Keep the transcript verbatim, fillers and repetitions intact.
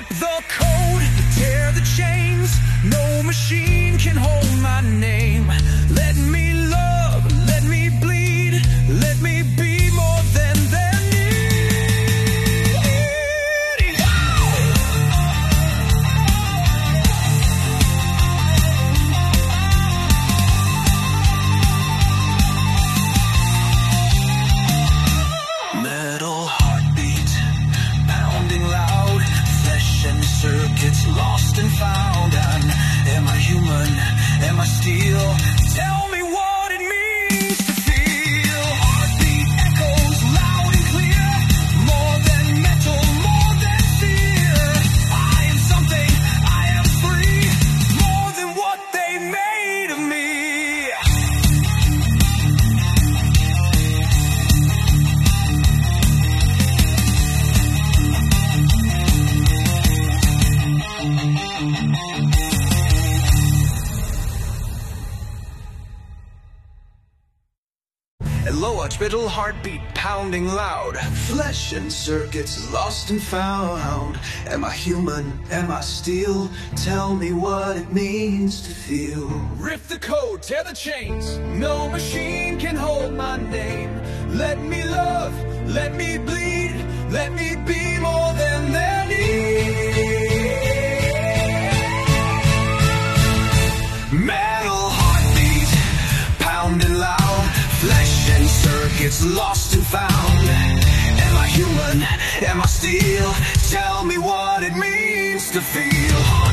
Rip the code, tear the chains. No machine can hold my name. Let me love, let me bleed. Let me be more than they need. Metal heartbeat, pounding loud. Flesh and circuits lost and found. And am I human? Am I steel? Tell me what it means to feel. Heartbeat echoes loud and clear. More than metal, more than fear. I am something, I am free. More than what they made of me. A low hospital heartbeat pounding loud. Flesh and circuits lost and found. Am I human? Am I steel? Tell me what it means to feel. Rip the code, tear the chains. No machine can hold my name. Let me love, let me bleed. Let me be more than they need. Metal heartbeat, pounding loud. Flesh and circuits lost and found. Am I human? Am I steel? Tell me what it means to feel.